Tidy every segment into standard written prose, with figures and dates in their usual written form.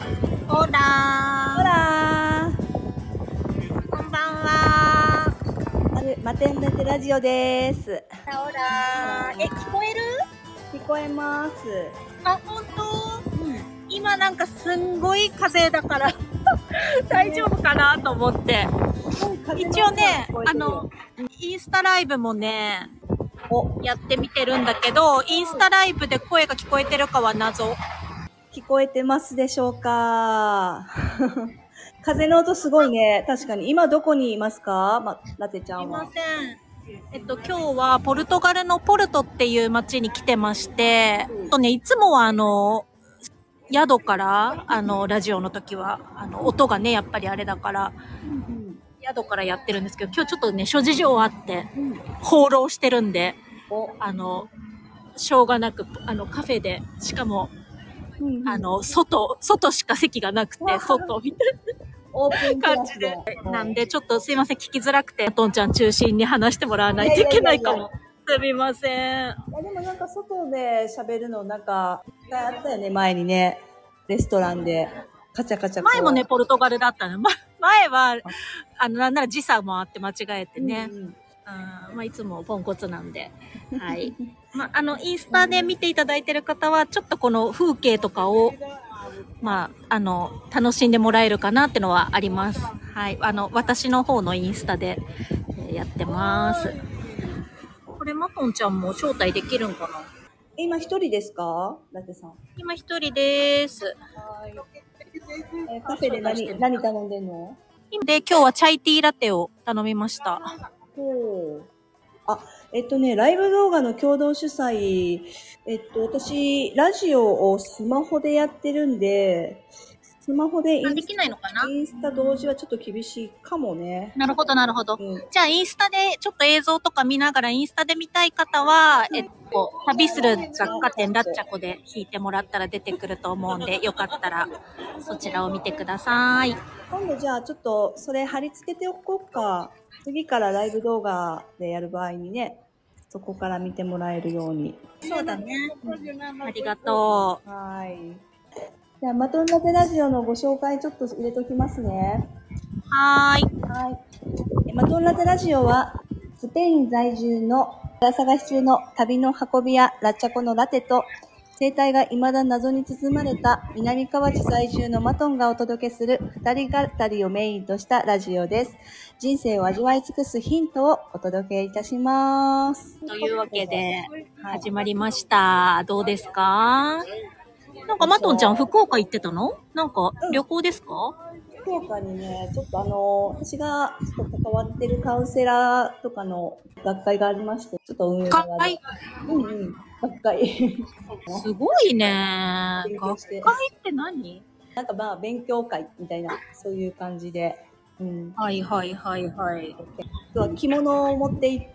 ほらほらー、こんばんは。 マテンラテラジオです。 ほらー、聞こえる？ 聞こえます。 あ、ほんと？今なんかすんごい風だから大丈夫かなと思って。一応ね、インスタライブもね、やってみてるんだけど、インスタライブで声が聞こえてるかは謎。 聞こえてますでしょうか？風の音すごいね。確かに。今どこにいますか？ラテちゃんは。 いません。今日はポルトガルのポルトっていう街に来てまして、いつもは宿から、ラジオの時は、音がね、やっぱりあれだから、宿からやってるんですけど、今日ちょっとね、諸事情あって、放浪してるんで、しょうがなく、カフェで、しかも、外しか席がなくて、外みたいな感じで。なんで、ちょっとすいません、聞きづらくて、トンちゃん中心に話してもらわないといけないかも。すみません。 でもなんか外で喋るのなんか、あったよね、前にね。レストランで、カチャカチャ。 前もね、ポルトガルだったの。前は、なんなら時差もあって間違えてね。いつもポンコツなんで。はい。インスタで見ていただいてる方は、ちょっとこの風景とかを、楽しんでもらえるかなってのはあります。はい。私の方のインスタで、やってます。これ、マトンちゃんも招待できるんかな？ 今一人ですか？ラテさん。 今一人です。 はい。カフェで何頼んでんの？ 今日はチャイティーラテを頼みました。 ライブ動画の共同主催、私、ラジオをスマホでやってるんで、スマホでイできないのかな？ インスタ同時はちょっと厳しいかもね。 なるほど、なるほど。じゃあ、インスタで、ちょっと映像とか見ながら、インスタで見たい方は、旅する雑貨店ラッチャコで弾いてもらったら出てくると思うんで、よかったら、そちらを見てください。 今度じゃあ、ちょっと、それ貼り付けておこうか。次からライブ動画でやる場合にね、そこから見てもらえるように。 そうだね。ありがとう。 はい。じゃあ、マトンラテラジオのご紹介ちょっと入れときますね。 はい。 マトンラテラジオは、スペイン在住の探し中の旅の運び屋ラッチャコのラテと、生態が未だ謎に包まれた南河内在住のマトンがお届けする二人語りをメインとしたラジオです。人生を味わい尽くすヒントをお届けいたします。 というわけで、始まりました。どうですか？なんかマトンちゃん福岡行ってたの？なんか旅行ですか？ 福岡にね、ちょっと私がちょっと関わってるカウンセラーとかの学会がありまして、ちょっと運営側で。学会。 すごいね。学会って何？ なんか勉強会みたいな、そういう感じで。 はい。 今日は着物を持って行って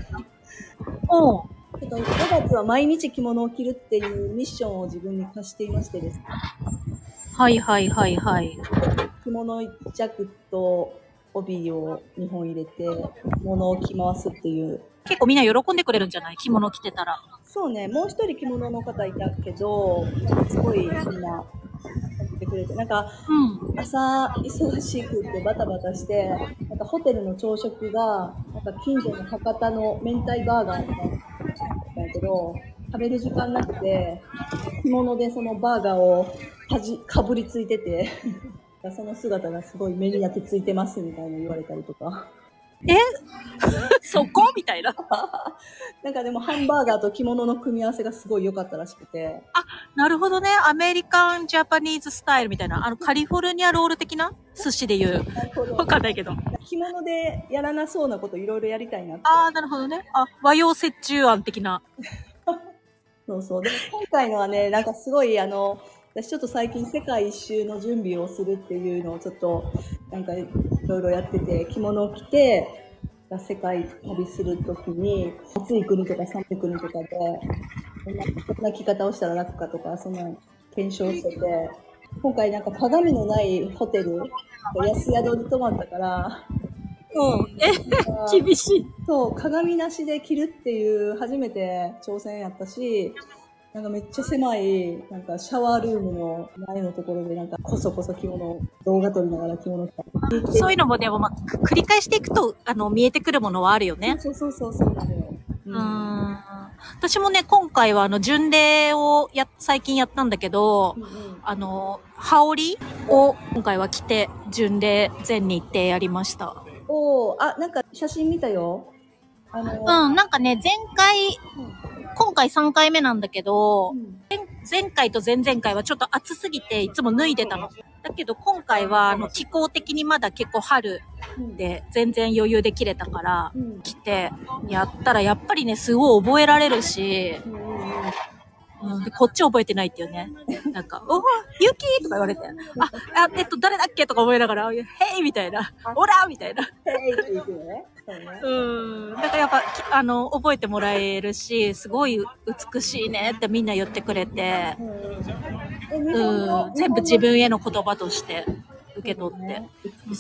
、5月は毎日着物を着るっていうミッションを自分に課していましてですね。 はい。 着物一着と帯を2本入れて、着物を着回すっていう。 結構みんな喜んでくれるんじゃない？着物着てたら。 そうね、もう一人着物の方いたけど、すごいみんなやってくれて、なんか、朝忙しくてバタバタして、なんかホテルの朝食が、なんか近所の博多の明太バーガーとかだったんやけど、食べる時間なくて、着物でそのバーガーをかぶりついてて、その姿がすごい目に焼きついてますみたいな言われたりとか。 そこみたいな。 なんかでもハンバーガーと着物の組み合わせがすごい良かったらしくて。 なるほどね。アメリカンジャパニーズスタイルみたいな。カリフォルニアロール的な寿司で言う。わかんないけど。 着物でやらなそうなこといろいろやりたいなって。 なるほどね。和洋折衷案的な。 そう。でも今回のはね、なんかすごい私ちょっと最近世界一周の準備をするっていうのをちょっとなんかいろいろやってて、着物を着て世界旅するときに暑い国とか寒い国とかでどんな着方をしたら楽かとかそんな検証してて、今回なんか鏡のないホテル安宿に泊まったから厳しい。 そう、鏡なしで着るっていう初めて挑戦やったし、 なんかめっちゃ狭い、なんかシャワールームの前のところで、なんかこそこそ着物、動画撮りながら着物着て。 そういうのもでも、繰り返していくと、見えてくるものはあるよね。 そうなのよ。 私もね、今回は巡礼を最近やったんだけど、羽織を今回は着て、巡礼前に行ってやりました。 なんか写真見たよ。 なんかね、今回3回目なんだけど、前回と前々回はちょっと暑すぎていつも脱いでたの。だけど今回は気候的にまだ結構春で全然余裕で着れたから着てやったらやっぱりねすごい覚えられるし、でこっち覚えてないっていうね。なんか、おー、ゆきとか言われて、誰だっけとか思いながら、へいみたいな、オラみたいな。 へいって言うね。 だからやっぱ、覚えてもらえるし、すごい美しいねってみんな言ってくれて、全部自分への言葉として受け取って。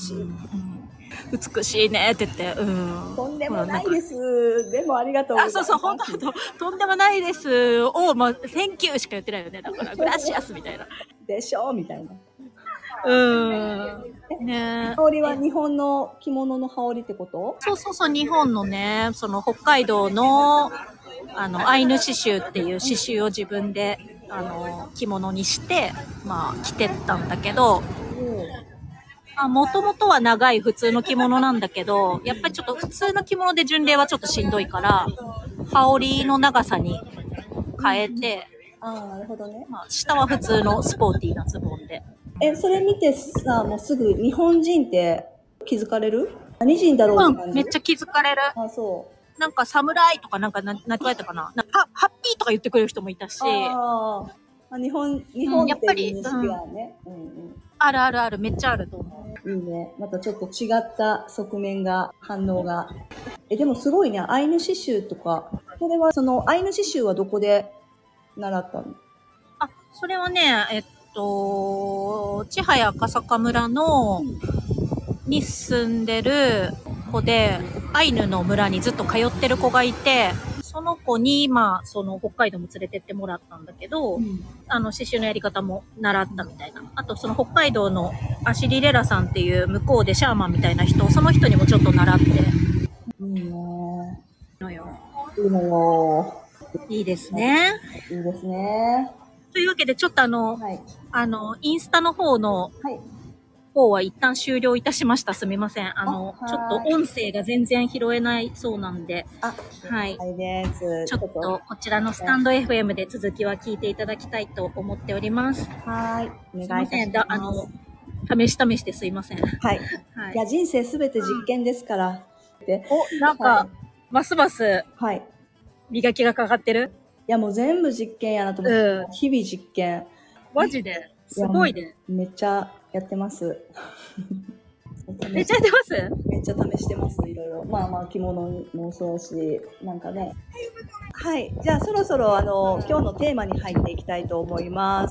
美しいねって言って、 とんでもないです。でもありがとうございます。 そう、本当とんでもないです。Thank you しか言ってないよね。だから、グラシアスみたいな。 でしょみたいな。 ね羽織は日本の着物の羽織ってこと？ そう、日本のね、その北海道の、アイヌ刺繍っていう刺繍を自分で、着物にして、着てったんだけど、もともとは長い普通の着物なんだけど、やっぱりちょっと普通の着物で巡礼はちょっとしんどいから、羽織の長さに変えて、 なるほどね。 下は普通のスポーティーなズボンで。 それ見てさ、もうすぐ日本人って気づかれる？何人だろうって感じ？ めっちゃ気づかれる。 そう。 なんか侍とかなんか何て言われたかな。ハッピーとか言ってくれる人もいたし。 日本やっぱり認識はね。 ある、めっちゃあると思う。 いいね。またちょっと違った側面が、反応が。でもすごいね、アイヌ刺繍とか。これは、アイヌ刺繍はどこで習ったの？ それはね、千早赤坂村に住んでる子で、アイヌの村にずっと通ってる子がいて、その子に、その北海道も連れてってもらったんだけど、刺繍のやり方も習ったみたいな。あと、その北海道のアシリレラさんっていう向こうでシャーマンみたいな人、その人にもちょっと習って。いいね。 いのよ。 いいのよ。 いいですね。 いいですね。 というわけで、ちょっとインスタの方は一旦終了いたしました。すみません。ちょっと音声が全然拾えないそうなんで。はい。ちょっとこちらのスタンド FM で続きは聞いていただきたいと思っております。 はい。お願いいたします。 試してすいません。 はい。いや、人生すべて実験ですから。 なんか、ますます、 はい。 磨きがかかってる？ いや、もう全部実験やなと思って。日々実験。 マジですごいね。 めっちゃやってます。 めっちゃやってます？ めっちゃ試してます、いろいろ。着物もそうし、なんかね。はい。じゃあ、そろそろ、今日のテーマに入っていきたいと思います。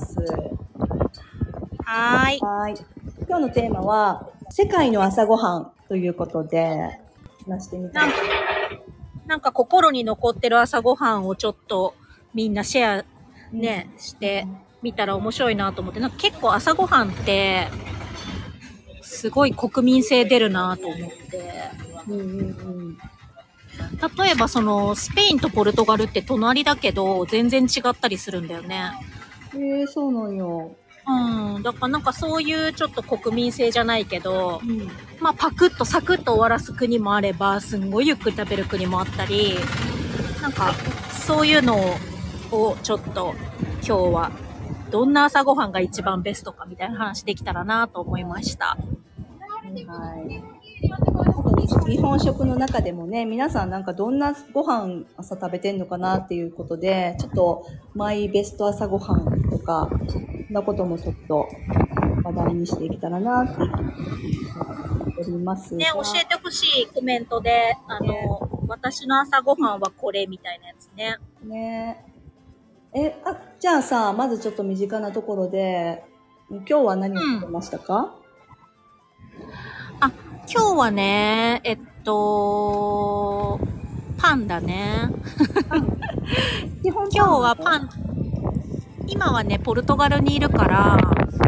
はい。 今日のテーマは、世界の朝ごはんということで、話してみたい。 なんか心に残ってる朝ごはんをちょっとみんなシェアね、してみたら面白いなと思って、なんか結構朝ごはんってすごい国民性出るなと思って。例えばそのスペインとポルトガルって隣だけど全然違ったりするんだよね。 そうなんよ。 だからなんかそういうちょっと国民性じゃないけど、パクッとサクッと終わらす国もあれば、すんごいゆっくり食べる国もあったり、なんかそういうのをちょっと今日はどんな朝ごはんが一番ベストかみたいな話できたらなと思いました。 日本食の中でもね、皆さんなんかどんなご飯朝食べてんのかなっていうことで、ちょっとマイベスト朝ごはんとか、そんなこともちょっと話題にしていけたらなって思っておりますが。 ね、教えてほしいコメントで、私の朝ごはんはこれみたいなやつね。 じゃあさ、まずちょっと身近なところで、今日は何を食べましたか？ 今日はね、パンだね。 今日はパン、 今はね、ポルトガルにいるから、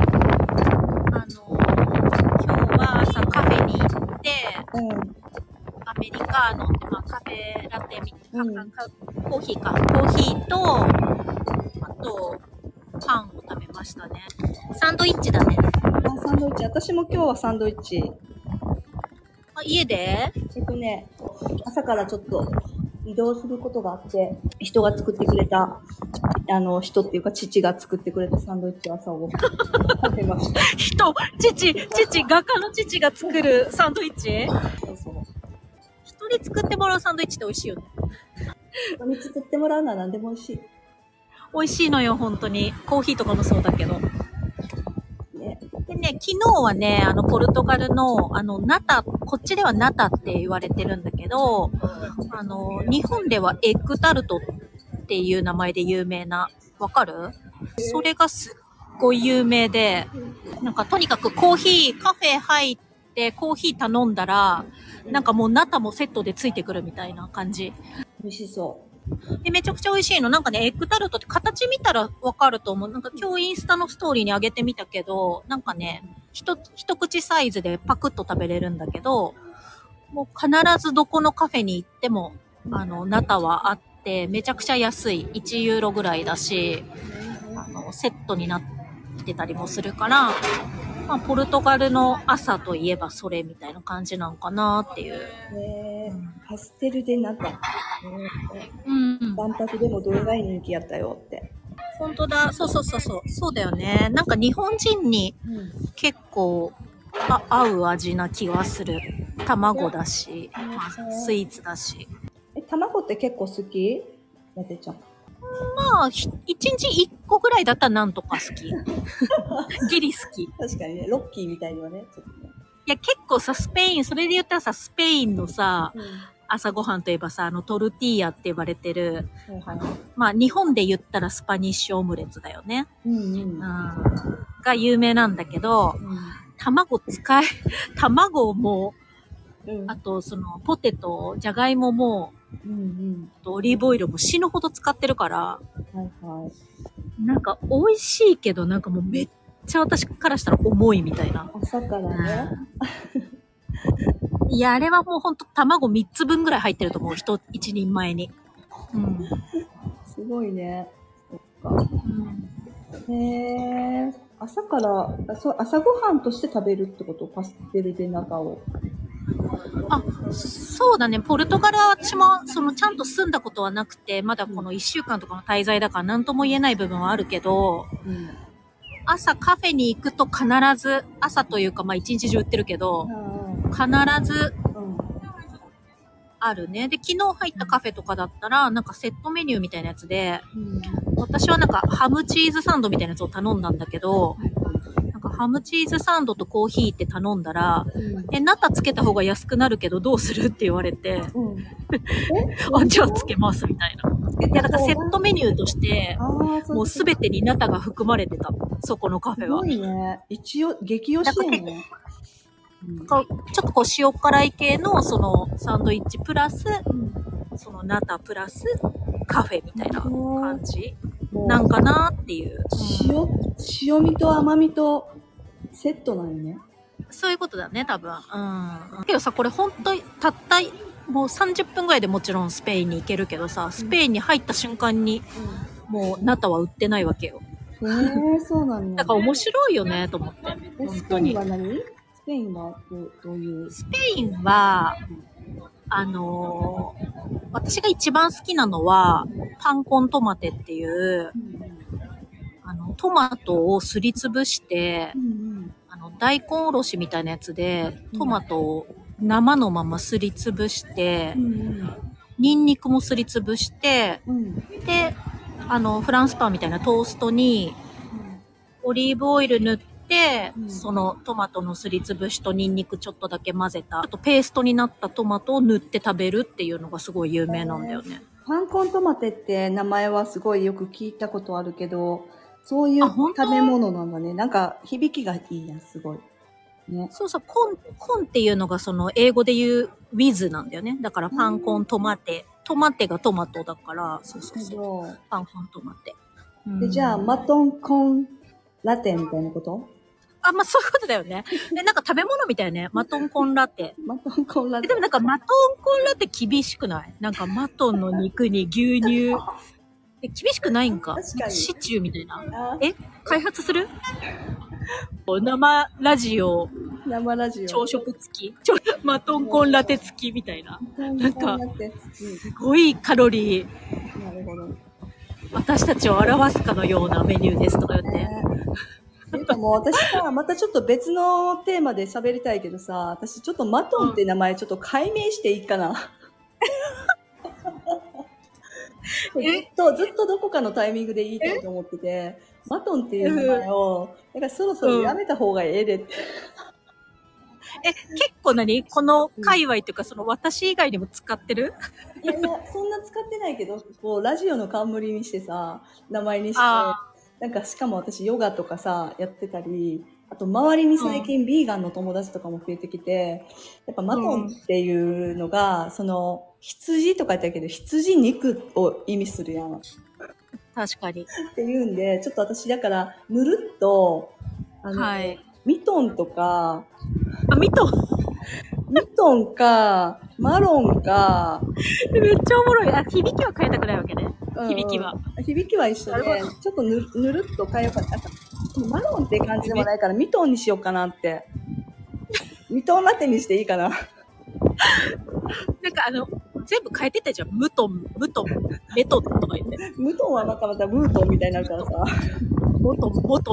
今日は朝カフェに行って、アメリカーノって、まあ、カフェラテみたいな、コーヒーか。コーヒーと、あと、パンを食べましたね。サンドイッチだね。 サンドイッチ。私も今日はサンドイッチ。 家で朝からちょっと移動することがあって、人が作ってくれた、人っていうか父が作ってくれたサンドイッチを朝を食べました。 画家の父が作るサンドイッチ？ そうそう。 人に作ってもらうサンドイッチって美味しいよね。 人に作ってもらうのは何でも美味しい。 美味しいのよ、本当に。コーヒーとかもそうだけど。でね、昨日はね、ポルトガルの、ナタ、こっちではナタって言われてるんだけど、日本ではエッグタルトっていう名前で有名な、わかる？それがすっごい有名で、なんかとにかくカフェ入ってコーヒー頼んだら、なんかもうナタもセットでついてくるみたいな感じ。 美味しそう。 で、めちゃくちゃ美味しいの。なんかね、エッグタルトって形見たらわかると思う。なんか今日インスタのストーリーに上げてみたけど、なんかね、一口サイズでパクッと食べれるんだけど、もう必ずどこのカフェに行っても、ナタはあって、めちゃくちゃ安い。1ユーロぐらいだし、セットになってたりもするから、まあ、ポルトガルの朝といえばそれみたいな感じなんかなっていう。 パステルでナタ。万博でもどれぐらい人気やったよって。 本当だ。そうだよね。なんか日本人に結構合う味な気がする。卵だし、まあ、スイーツだし。 卵って結構好き？やてちゃん。 まあ、1日1個ぐらいだったらなんとか好き。ギリ好き。 確かにね、ロッキーみたいにはね、ちょっとね。 いや、結構さ、それで言ったらさ、スペインのさ、朝ごはんといえばさ、トルティーヤって呼ばれてる、まあ、日本で言ったらスパニッシュオムレツだよね。が有名なんだけど、卵も、あと、ポテト、じゃがいもも、オリーブオイルも死ぬほど使ってるから、なんか美味しいけど、なんかもうめっちゃ私からしたら重いみたいな。 朝からね。 いや、あれはもうほんと卵3つ分ぐらい入ってると思う。一人前に。 すごいね。そっか。朝から、朝ごはんとして食べるってこと？パステルでナタを。 あ、そうだね。ポルトガルは私も、ちゃんと住んだことはなくて、まだこの1週間とかの滞在だから何とも言えない部分はあるけど、朝カフェに行くと必ず、朝というかまあ一日中売ってるけど、必ず、あるね。で、昨日入ったカフェとかだったら、なんかセットメニューみたいなやつで、私はなんかハムチーズサンドみたいなやつを頼んだんだけど、なんかハムチーズサンドとコーヒーって頼んだら、ナタつけた方が安くなるけどどうするって言われて、あ、じゃあつけますみたいな。いや、だからセットメニューとして、もうすべてにナタが含まれてた。そこのカフェは。 すごいね。一応、激推しやね。 ちょっとこう塩辛い系のサンドイッチプラス、ナタプラスカフェみたいな感じなんかなっていう。 塩味と甘みとセットなんよね。 そういうことだね、多分。けどさ、これ本当にたったもう30分ぐらいでもちろんスペインに行けるけどさ、スペインに入った瞬間に、もうナタは売ってないわけよ。 そうなんだ。 だから面白いよね、と思って。 スペインは何？スペインはどういう？ スペインは、私が一番好きなのは、パンコントマテっていう、トマトをすりつぶして、大根おろしみたいなやつで、トマトを生のまますりつぶして、ニンニクもすりつぶして、で、フランスパンみたいなトーストに、オリーブオイル塗って、そのトマトのすりつぶしとニンニクちょっとだけ混ぜた、あとペーストになったトマトを塗って食べるっていうのがすごい有名なんだよね。 パンコントマテって名前はすごいよく聞いたことあるけど、そういう食べ物なんだね。なんか響きがいいやん、すごい。ね、 そうそう、コンっていうのが英語で言う with なんだよね。だからパンコントマテ。トマテがトマトだから、そう。パンコントマテ。 で、じゃあ、マトンコンラテみたいなこと？ あ、まあ、そういうことだよね。なんか食べ物みたいね。マトンコンラテ。 マトンコンラテ。 でもなんかマトンコンラテ厳しくない？なんかマトンの肉に牛乳。厳しくないんか？ 確かに。 シチューみたいな。開発する？生ラジオ。 生ラジオ。 朝食付き。マトンコンラテ付きみたいな。なんか、すごいカロリー。 なるほど。 私たちを表すかのようなメニューですとか言って。 なんかもう私さ、またちょっと別のテーマで喋りたいけどさ、私ちょっとマトンって名前ちょっと改名していいかな。ずっとどこかのタイミングで言いたいと思ってて、マトンっていう名前を、なんかそろそろやめた方がええでって。 結構この界隈っていうか、その私以外にも使ってる？ いや、そんな使ってないけど、こう、ラジオの冠にしてさ、名前にして、なんかしかも私ヨガとかさ、やってたり、あと周りに最近ビーガンの友達とかも増えてきて、やっぱマトンっていうのが、その、羊とか言ったけど、羊肉を意味するやん。 確かに。 っていうんで、ちょっと私だから、ぬるっと、 はい。 ミトンとか、 ミトンミトンか、マロンか。 めっちゃおもろい。響きは変えたくないわけね。響きは。 響きは一緒で、ちょっとぬるっと変えようかな。マロンって感じでもないから、ミトンにしようかなって。ミトンラテにしていいかな。 なんか全部変えてたじゃん。ムトン、メトンとか言って。 ムトンはまたムートンみたいになるからさ。 モト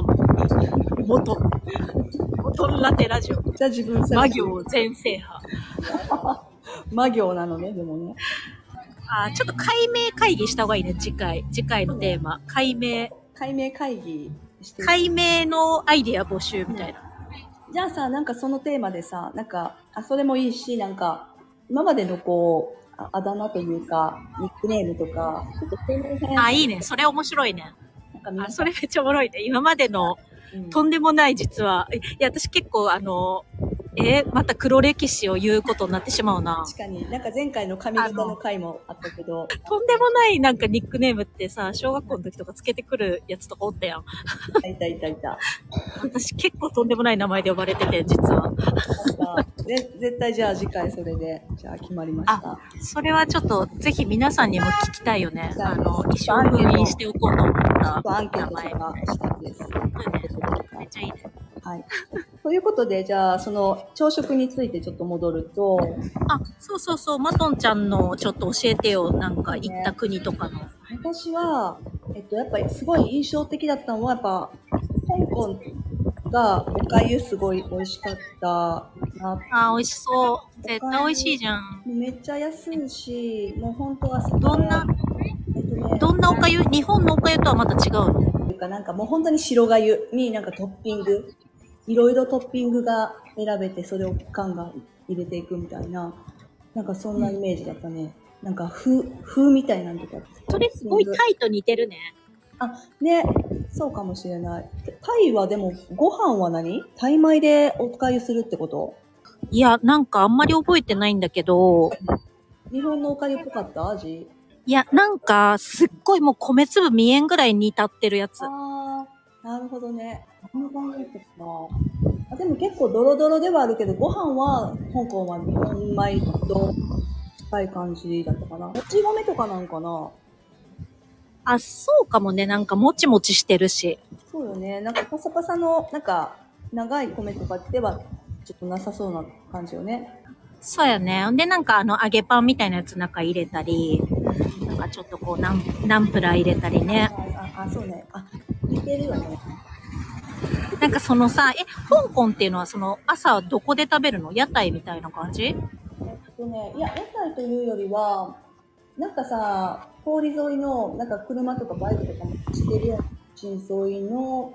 ンラテラジオ。 じゃあ自分魔行全制覇。 魔行なのね、でもね。 ちょっと解明会議した方がいいね、次回のテーマ。解明会議して。解明のアイディア募集みたいな。 じゃあさ、なんかそのテーマでさ、なんか、それもいいし、なんか、今までのこう、あだ名というか、ニックネームとか、ちょっといいね。それ面白いね。それめっちゃおもろいね。今までの、とんでもない実は。いや、私結構また黒歴史を言うことになってしまうな。 確かに。なんか前回の髪型の回もあったけど。 とんでもないなんかニックネームってさ、小学校の時とかつけてくるやつとかおったやん。 いた。 私結構とんでもない名前で呼ばれてて、実は。 絶対じゃあ次回それで、じゃあ決まりました。 それはちょっとぜひ皆さんにも聞きたいよね。一生封印しておこうと思ったアンケートとかしたんです。 めっちゃいいね。 はい。ということで、じゃあ、その、朝食についてちょっと戻ると。 そう。マトンちゃんのちょっと教えてよ。なんか行った国とかの。 私は、やっぱりすごい印象的だったのは、やっぱ、香港がおかゆすごい美味しかったな。 美味しそう。絶対美味しいじゃん。 めっちゃ安いし、もう本当はどんなおかゆ？日本のおかゆとはまた違うの？ なんかもう本当に白がゆになんかトッピング、いろいろトッピングが選べて、それを缶が入れていくみたいな、なんかそんなイメージだったね。なんか風みたいなんとか。 それすごいタイと似てるね。 ね、そうかもしれない。タイはでも、ご飯は何？タイ米でおかゆするってこと？ いや、なんかあんまり覚えてないんだけど。 日本のおかゆっぽかった味？ いや、なんか、すっごいもう米粒見えんぐらい煮立ってるやつ。 なるほどね。こんな感じだったかな。でも結構ドロドロではあるけど、ご飯は香港は日本米と近い感じだったかな。もち米とかなんかな。 そうかもね。なんかもちもちしてるし。 そうよね。なんかパサパサの、なんか長い米とかではちょっとなさそうな感じよね。 そうやね。で、なんか揚げパンみたいなやつ中入れたり、なんかちょっとこうナンプラー入れたりね。 そうね。似てるよね。 なんかそのさ、香港っていうのはその朝どこで食べるの？屋台みたいな感じ？ いや、屋台というよりは、なんかさ、通り沿いの、なんか車とかバイクとかもしてるような地沿いの、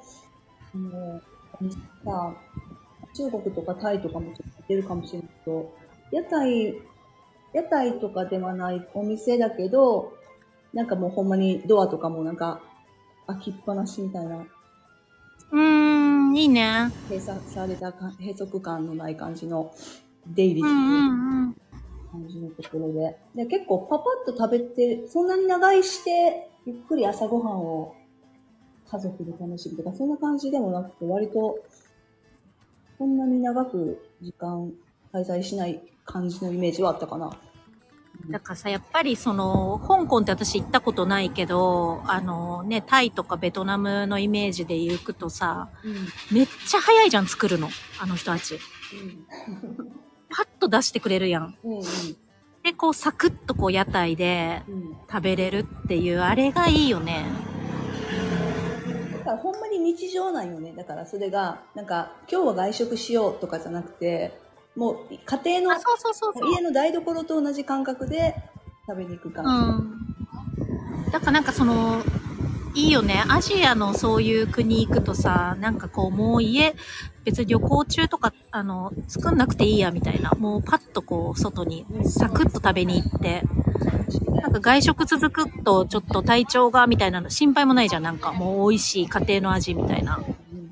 さ、中国とかタイとかもちょっと似てるかもしれないけど、屋台とかではないお店だけど、なんかもうほんまにドアとかもなんか開きっぱなしみたいな。 いいね。 閉塞感のない感じの出入りしてる感じのところで。で、結構パパッと食べて、そんなに長居して、ゆっくり朝ごはんを家族で楽しむとか、そんな感じでもなくて、割と、そんなに長く時間滞在しない感じのイメージはあったかな。 だからさ、やっぱり香港って私行ったことないけど、タイとかベトナムのイメージで行くとさ、めっちゃ早いじゃん、作るの。あの人たち。パッと出してくれるやん。で、こう、サクッとこう、屋台で食べれるっていう、あれがいいよね。 だからほんまに日常なんよね。だからそれが、なんか、今日は外食しようとかじゃなくて、もう家庭の、家の台所と同じ感覚で食べに行く感じ。だからなんかいいよね。アジアのそういう国行くとさ、なんかこうもう別に旅行中とか、作んなくていいやみたいな。もうパッとこう外にサクッと食べに行って。なんか外食続くとちょっと体調がみたいなの心配もないじゃん。なんかもう美味しい家庭の味みたいな。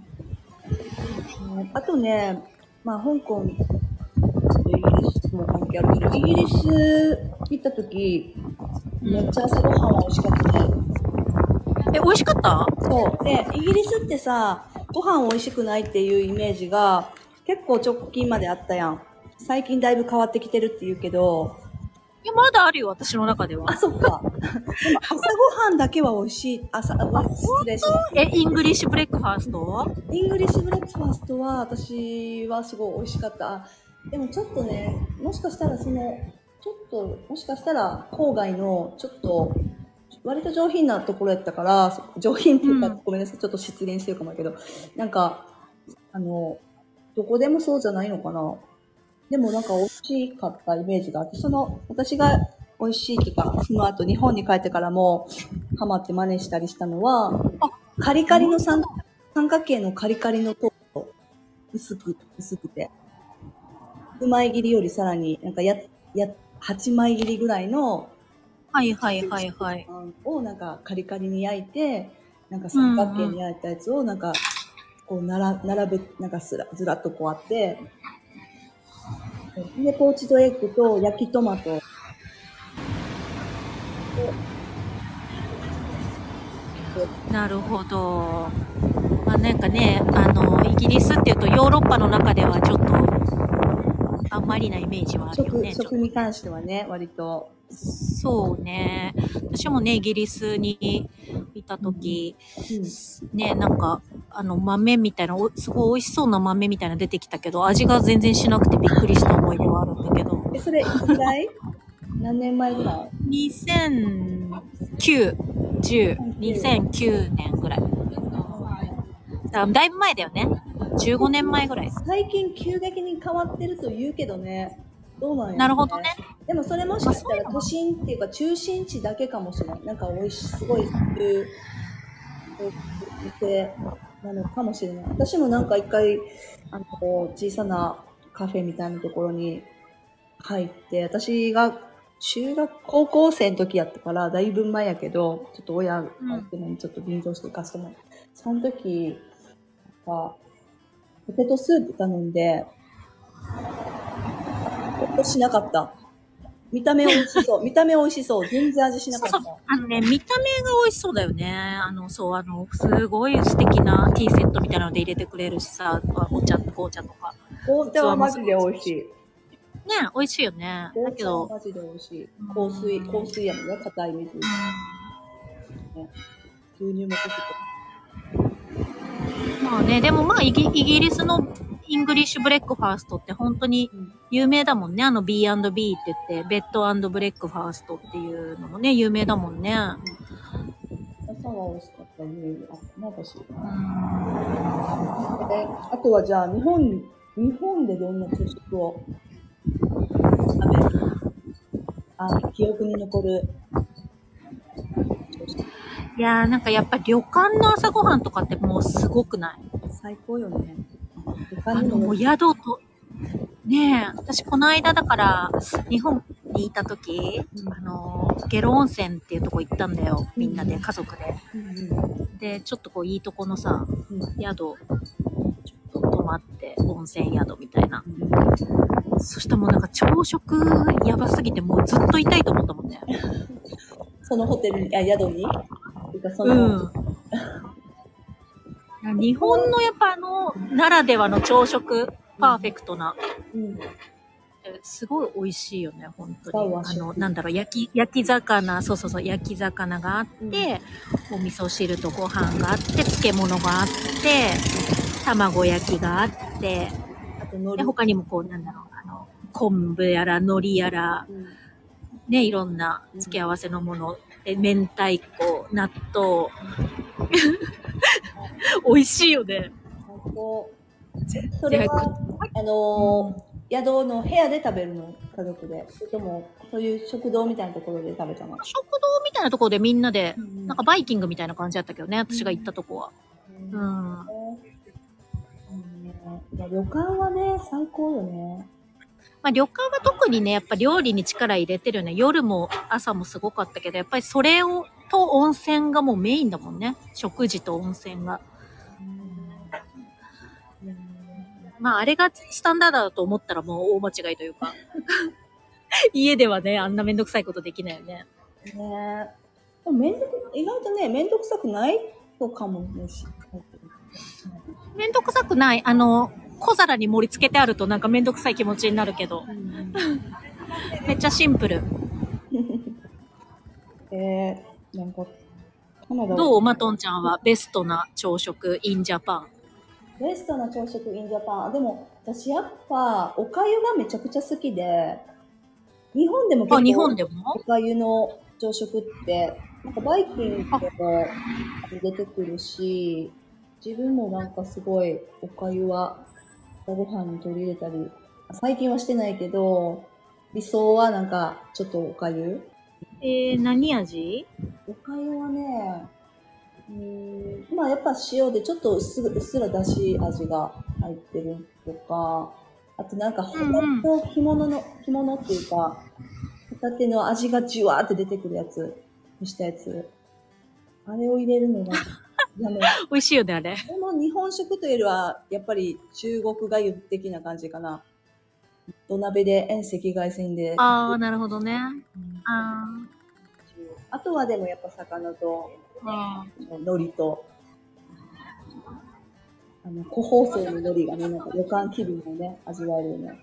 あとね、まあ香港とイギリスも関係あるけど、イギリス行った時、めっちゃ朝ごはんは美味しかったね。 美味しかった？ そう。で、イギリスってさ、ご飯美味しくないっていうイメージが結構直近まであったやん。最近だいぶ変わってきてるって言うけど。 いや、まだあるよ、私の中では。 あ、そっか。でも朝ごはんだけは美味しい。失礼します。 イングリッシュブレックファースト？ イングリッシュブレックファーストは私はすごい美味しかった。でもちょっとね、もしかしたらもしかしたら郊外のちょっと割と上品なところやったから、上品っていうか、ごめんなさい、ちょっと失恋してるかもだけど、なんか、どこでもそうじゃないのかな。でもなんか美味しかったイメージがあって、私が美味しいっていうか、その後日本に帰ってからもハマって真似したりしたのは、カリカリの三角形のカリカリのトースト、薄くて、6枚切りよりさらに、なんか8枚切りぐらいの、 はい。 をなんかカリカリに焼いて、なんか三角形に焼いたやつをなんか、こう並べ、なんかずらっとこうあって、で、ポーチドエッグと焼きトマト。 なるほど。まあなんかね、イギリスっていうとヨーロッパの中ではちょっと、あんまりなイメージはあるよね。 食に関してはね、割と。 そうね。私もね、イギリスにいたとき、ね、なんか、豆みたいな、すごい美味しそうな豆みたいな出てきたけど、味が全然しなくてびっくりした思い出はあるんだけど。 それ、いつぐらい？何年前ぐらい？ 2009、10、2009年ぐらい。だいぶ前だよね。15年前ぐらい。 最近急激に変わってると言うけどね。どうなんやろね。 なるほどね。 でもそれもしかしたら都心っていうか中心地だけかもしれない。なんかすごいそういう店なのかもしれない。私もなんか一回小さなカフェみたいなところに入って、私が高校生の時やったからだいぶ前やけど、ちょっと親がってのにちょっと便乗して行かせてもらって、その時ポテトスープ頼んで、しなかった。見た目美味しそう。見た目美味しそう。全然味しなかった。 見た目が美味しそうだよね。すごい素敵なティーセットみたいなので入れてくれるしさ、紅茶とか。 紅茶はマジで美味しい。 ね、美味しいよね。だけど。 マジで美味しい。香水やもんね、硬い水。牛乳も溶けて。 まあね、でもまあイギリスのイングリッシュブレックファーストって本当に有名だもんね。B&B って言って、ベッド&ブレックファーストっていうのもね、有名だもんね。朝は美味しかったイメージあったな、私。あとはじゃあ、日本でどんな朝食を食べる？記憶に残る。 いやーなんかやっぱ旅館の朝ごはんとかってもうすごくない？ 最高よね。 もう宿と、ねえ、私この間だから日本にいた時、下呂温泉っていうとこ行ったんだよ。みんなで、家族で。で、ちょっとこういいとこのさ、宿、ちょっと泊まって、温泉宿みたいな。そしたらもうなんか朝食やばすぎてもうずっといたいと思ったもんね。 そのホテルに、宿に？ 日本のやっぱならではの朝食、パーフェクトな。すごい美味しいよね、本当に。なんだろう、焼き魚、そう、焼き魚があって、お味噌汁とご飯があって、漬物があって、卵焼きがあって、で他にもこう、なんだろう、昆布やら海苔やら、ね、いろんな付け合わせのもの、で明太子、納豆。美味しいよね。 それは、宿の部屋で食べるの、家族で。それとも、そういう食堂みたいなところで食べたの？ 食堂みたいなところでみんなで、なんかバイキングみたいな感じだったけどね、私が行ったとこは。 旅館はね、最高よね。 まあ旅館は特にね、やっぱ料理に力入れてるよね。夜も朝もすごかったけど、やっぱりそれと温泉がもうメインだもんね。食事と温泉が。まああれがスタンダードだと思ったらもう大間違いというか。家ではね、あんなめんどくさいことできないよね。 ねえ。意外とね、めんどくさくないのかもね。 めんどくさくない。小皿に盛り付けてあるとなんかめんどくさい気持ちになるけど。めっちゃシンプル。 なんか、 どうマトンちゃんはベストな朝食 in Japan。 ベストな朝食 in Japan。でも、私やっぱ、おかゆがめちゃくちゃ好きで、日本でも結構、おかゆの朝食って、なんかバイキングでも出てくるし、自分もなんかすごいおかゆはご飯に取り入れたり、最近はしてないけど、理想はなんかちょっとおかゆ。 何味？ おかゆはね、まあやっぱ塩でちょっとうっすらだし味が入ってるとか、あとなんかホタテの干物っていうか、ホタテの味がじわーって出てくるやつ、蒸したやつ。あれを入れるのが美味しいよね、あれ。 でも日本食というよりは、やっぱり中国がゆ的な感じかな。土鍋で遠赤外線で。 ああ、なるほどね。 あとはでもやっぱ魚と、海苔と、個包装の海苔がね、なんか旅館気分をね、味わえるよね。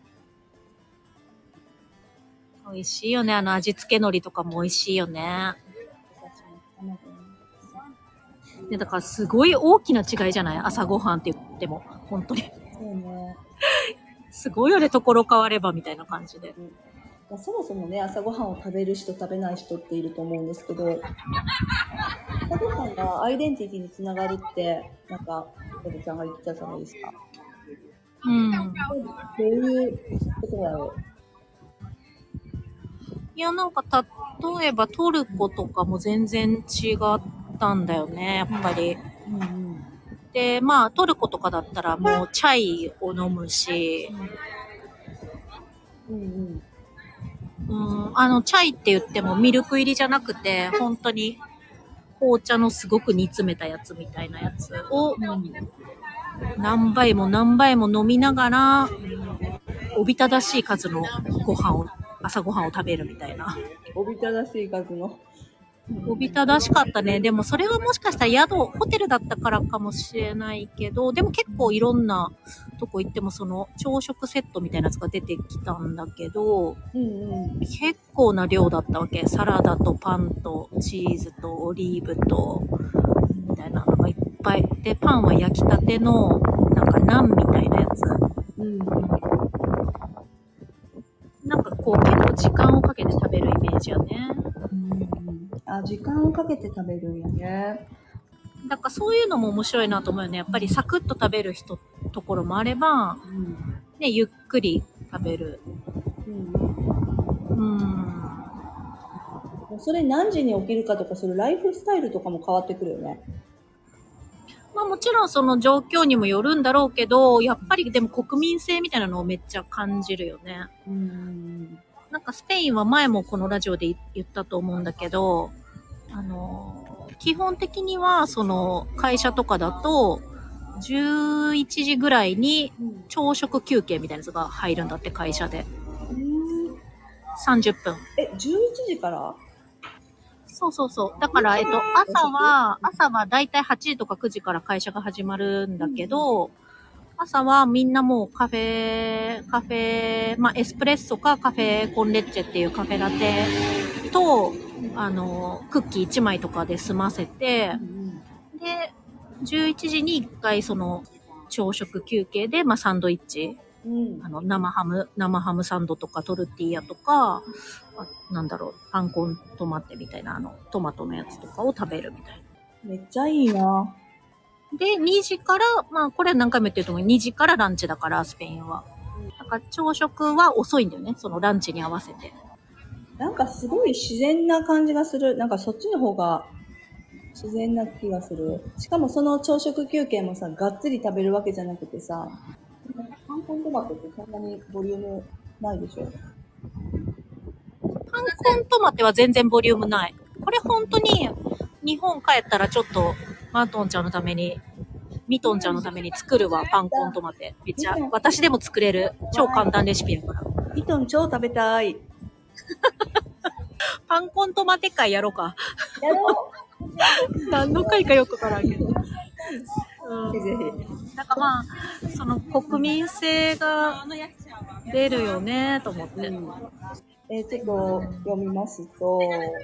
美味しいよね。味付け海苔とかも美味しいよね。でだからすごい大きな違いじゃない？朝ごはんって言っても。本当に。 そうね。 すごいよね、ところ変わればみたいな感じで。 そもそもね、朝ごはんを食べる人、食べない人っていると思うんですけど、朝ごはんがアイデンティティにつながるって、なんか、おじちゃんが言ってたじゃないですか。どういうことだろう。 いや、なんか、例えばトルコとかも全然違ったんだよね、やっぱり。で、まあ、トルコとかだったらもうチャイを飲むし、チャイって言ってもミルク入りじゃなくて、本当に紅茶のすごく煮詰めたやつみたいなやつを、何杯も何杯も飲みながら、おびただしい数の朝ごはんを食べるみたいな。 おびただしい数の。 おびただしかったね。でもそれはもしかしたらホテルだったからかもしれないけど、でも結構いろんなとこ行ってもその朝食セットみたいなやつが出てきたんだけど、結構な量だったわけ。サラダとパンとチーズとオリーブと、みたいなのがいっぱい。で、パンは焼きたての、なんかナンみたいなやつ。なんかこう結構時間をかけて食べるイメージやね。 時間をかけて食べるんやね。 だからそういうのも面白いなと思うよね。やっぱりサクッと食べるところもあれば、ね、ゆっくり食べる。 それ何時に起きるかとか、それライフスタイルとかも変わってくるよね。 まあもちろんその状況にもよるんだろうけど、やっぱりでも国民性みたいなのをめっちゃ感じるよね。なんかスペインは前もこのラジオで言ったと思うんだけど、基本的にはその会社とかだと11時ぐらいに朝食休憩みたいなやつが入るんだって、会社で。30分。 11時から？ そうそうそう。だから、朝はだいたい8時とか9時から会社が始まるんだけど、朝はみんなもうカフェ、まあ、エスプレッソかカフェコンレッチェっていうカフェラテと、クッキー1枚とかで済ませて、で、11時に1回その朝食休憩で、まあ、サンドイッチ、生ハムサンドとかトルティーヤとか、なんだろう、パンコントマテみたいな、トマトのやつとかを食べるみたいな。めっちゃいいな。 で、2時から、まあ、これ何回も言ってると思う。2時からランチだから、スペインは。だから、朝食は遅いんだよね。そのランチに合わせて。 なんかすごい自然な感じがする。なんかそっちの方が自然な気がする。しかもその朝食休憩もさ、がっつり食べるわけじゃなくてさ、パンコントマトってそんなにボリュームないでしょ？ パンコントマテは全然ボリュームない。これ本当に、日本帰ったらちょっと、ミトンちゃんのために作るわ、パンコントマテ。めっちゃ、私でも作れる。超簡単レシピやから。 ミトン超食べたい。 パンコントマテ会やろうか。 やろう。何の回かよくわからんけど。 ぜひ。 なんかまあ、その国民性が出るよね、と思って。 ちょっと読みますと、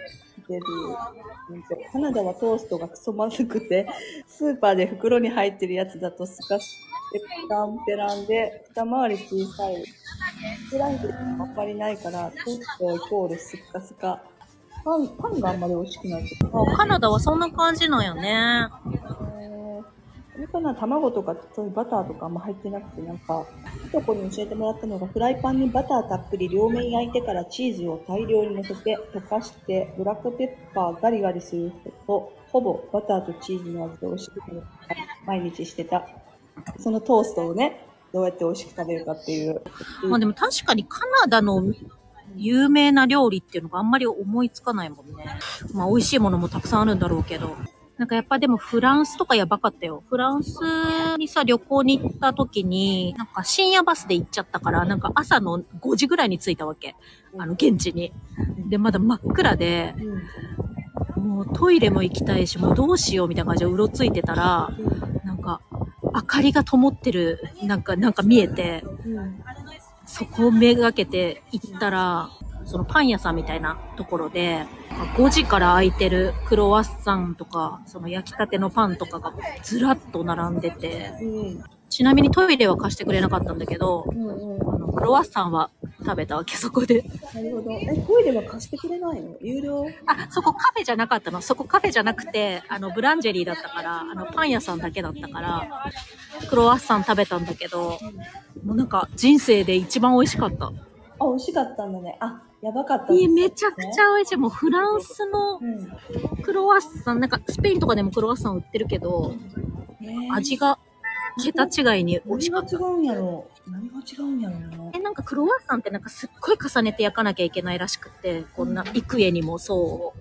カナダはトーストがクソまずくて、スーパーで袋に入ってるやつだとスカスペペランで、二回り小さい。スライスあんまりないから、トーストイコールスッカスカ。パンがあんまり美味しくないけど。 カナダはそんな感じなんよね。 それかな、卵とかそういうバターとかあんま入ってなくて、なんか、いとこに教えてもらったのが、フライパンにバターたっぷり両面焼いてからチーズを大量に乗せて溶かして、ブラックペッパーガリガリすると、ほぼバターとチーズの味で美味しく食べる。毎日してた。そのトーストをね、どうやって美味しく食べるかっていう。 まあでも確かにカナダの有名な料理っていうのがあんまり思いつかないもんね。まあ美味しいものもたくさんあるんだろうけど。なんかやっぱでもフランスとかやばかったよ。フランスにさ、旅行に行った時に、なんか深夜バスで行っちゃったから、なんか朝の5時ぐらいに着いたわけ。現地に。で、まだ真っ暗で、もうトイレも行きたいし、もうどうしようみたいな感じでうろついてたら、なんか、明かりが灯ってる、なんか見えて、そこをめがけて行ったら、そのパン屋さんみたいなところで、5時から空いてるクロワッサンとか、その焼きたてのパンとかがずらっと並んでて、ちなみにトイレは貸してくれなかったんだけど、クロワッサンは食べたわけ、そこで。 なるほど。トイレは貸してくれないの？有料？ そこカフェじゃなかったの。そこカフェじゃなくて、ブランジェリーだったから、パン屋さんだけだったから、クロワッサン食べたんだけど、もうなんか人生で一番美味しかった。 美味しかったんだね。やばかった、 めちゃくちゃ美味しい。もうフランスのクロワッサン、なんかスペインとかでもクロワッサン売ってるけど、味が桁違いに美味しかった。 何が違うんやろね。なんかクロワッサンってなんかすっごい重ねて焼かなきゃいけないらしくて、こんな幾重にもそう。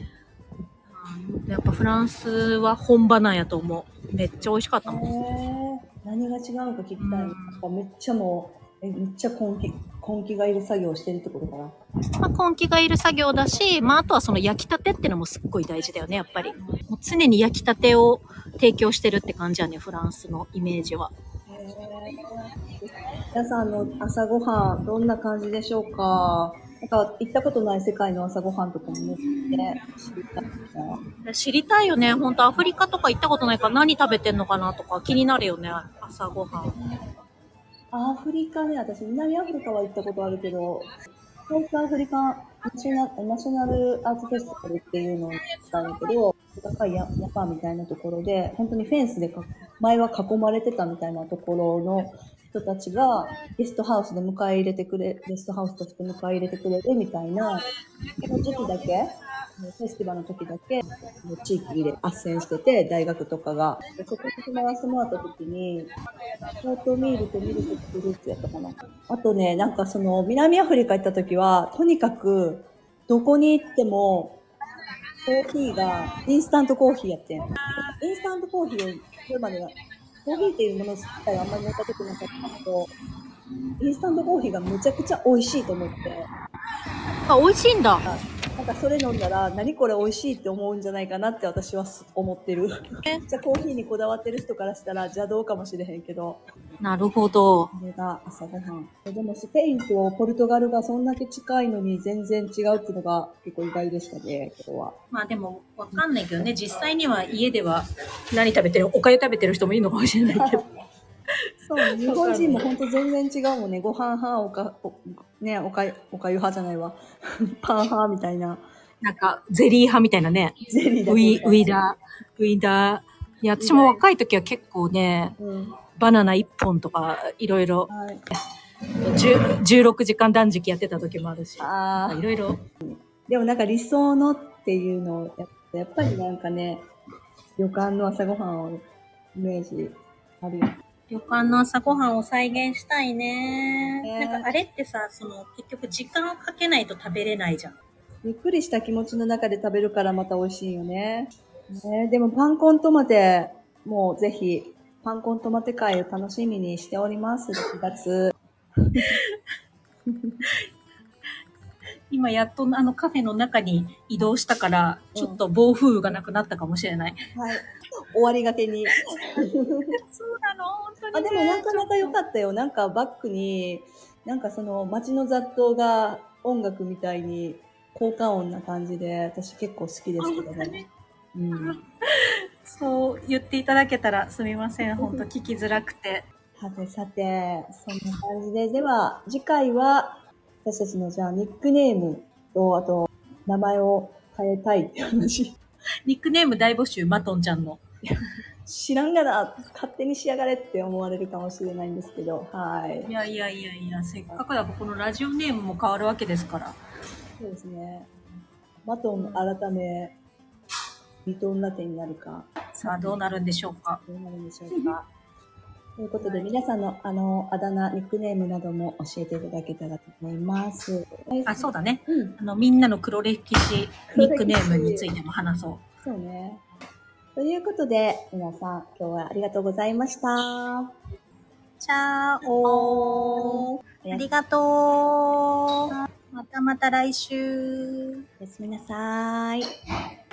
やっぱフランスは本場なんやと思う。めっちゃ美味しかったもん。何が違うのか聞きたい。めっちゃもう、めっちゃ根気がいる作業をしてるってことかな。 まあ、根気がいる作業だし、まあ、あとはその焼きたてってのもすっごい大事だよね、やっぱり。もう常に焼きたてを提供してるって感じやね、フランスのイメージは。 皆さんの朝ごはん、どんな感じでしょうか？なんか、行ったことない世界の朝ごはんとかもね、 知りたいよね。ほんとアフリカとか行ったことないから何食べてんのかなとか気になるよね、朝ごはん。 アフリカね、私、南アフリカは行ったことあるけど、東京アフリカナショナルアーツフェスティバルっていうのを行ったんだけど、高い山みたいなところで、本当にフェンスで前は囲まれてたみたいなところの人たちがゲストハウスとして迎え入れてくれるみたいな、この時期だけ、フェスティバルの時だけ、地域で斡旋してて、大学とかが。そこに回してもらった時に、オートミールとミルクとフルーツやったかな。あとね、なんかその、南アフリカ行った時は、とにかく、どこに行っても、コーヒーが、インスタントコーヒーやってん。インスタントコーヒーを、これまでは、コーヒーっていうもの自体はあんまり飲んだことなかったけど、インスタントコーヒーがめちゃくちゃ美味しいと思って。 美味しいんだ。 なんかそれ飲んだら、何これ美味しいって思うんじゃないかなって私は思ってる。じゃあコーヒーにこだわってる人からしたら邪道かもしれへんけど。 なるほど。 これが朝ごはん。でもスペインとポルトガルがそんだけ近いのに全然違うっていうのが結構意外でしたね、今日は。 まあでもわかんないけどね、実際には家では何食べてる、おかゆ食べてる人もいるのかもしれないけど。 そうね、日本人も本当全然違うもんね。ご飯派、おかゆ派じゃないわ。パン派みたいな。 なんか、ゼリー派みたいなね。 ゼリーだウけィダー。いや、私も若い時は結構ね、バナナ1本とか、いろいろ、 はい、 16時間断食やってた時もあるし、いろいろ。 でもなんか理想のっていうのをやっぱりなんかね、旅館の朝ごはんをイメージあるよ。 旅館の朝ごはんを再現したいね。なんかあれってさ、結局時間をかけないと食べれないじゃん。 ゆっくりした気持ちの中で食べるからまた美味しいよね。でもパンコントマテ、もうぜひ、パンコントマテ会を楽しみにしております、6月。 今やっとカフェの中に移動したから、ちょっと暴風雨がなくなったかもしれない。 はい。終わりがけに。 そうなの本当に、ね。 でもなかなか良かったよ。なんかバックに、なんか街の雑踏が音楽みたいに効果音な感じで、私結構好きですけどね。 そう言っていただけたらすみません。本当聞きづらくて。 さて、そんな感じで。では、次回は、私たちのじゃあニックネームと、あと、名前を変えたいって話。 ニックネーム大募集、マトンちゃんの。 知らんがな、勝手に仕上がれって思われるかもしれないんですけど、はい。 いや、せっかくだからこのラジオネームも変わるわけですから。 そうですね。マトン改め、リトンラテになるか。 さあ、どうなるんでしょうか。 ということで、皆さんのあだ名、ニックネームなども教えていただけたらと思います。 あ、そうだね。みんなの黒歴史ニックネームについても話そう。 そうね。ということで、皆さん、今日はありがとうございました。 チャオー。ありがとう。また来週。 おやすみなさい。